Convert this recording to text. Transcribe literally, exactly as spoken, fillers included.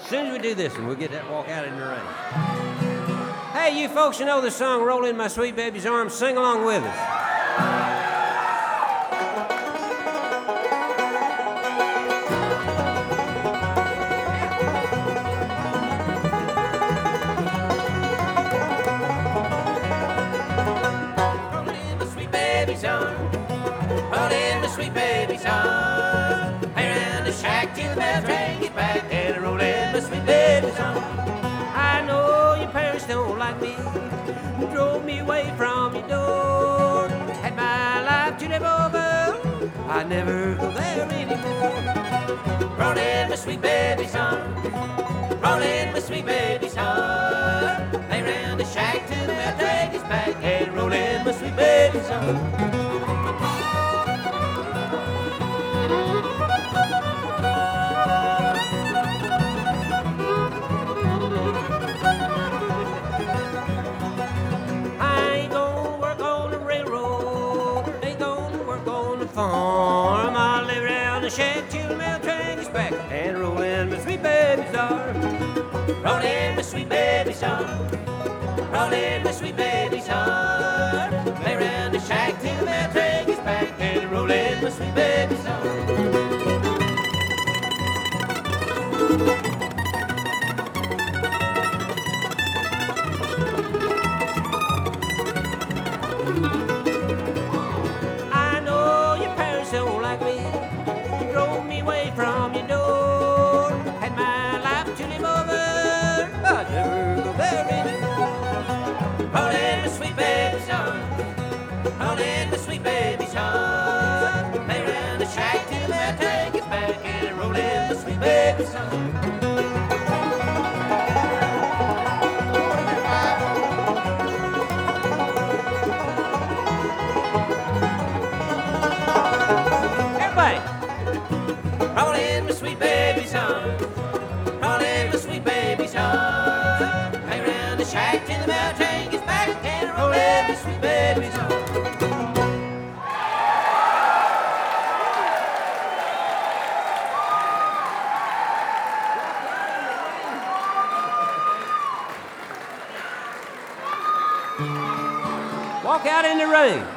As soon as we do this one, we'll get that walk out in the rain. Hey, you folks, you know the song Roll in My Sweet Baby's Arms, sing along with us. Roll in my sweet baby's arms. Play around the shack till the bell train gets back. And roll in my sweet baby's arms. I know your parents don't like me. You drove me away from your door. Had my life to live over. I never go there anymore. Roll in my sweet baby's arms. Roll in my sweet baby's arms. Play around the shack till the bell train gets back. And roll in my sweet baby's arms. Farm. I'll live around the shack till the mail train gets back and roll in my sweet baby's arms. Roll in my sweet baby's arms. Roll in my sweet baby's arms. Play around the shack till the mail train gets back and roll in my sweet baby's arms. Don't like me, you drove me away from your door. Had my life to live over, I'd never go there anymore. Roll in my sweet baby's arms. Roll in my sweet baby's arms. Play around the shack till the mail train gets back and roll in my sweet baby's arms. Roll in my sweet baby's arms. Roll in my sweet baby's arms. Play around the shack till the mail train gets back and roll in my sweet baby's arms. Walk out in the rain.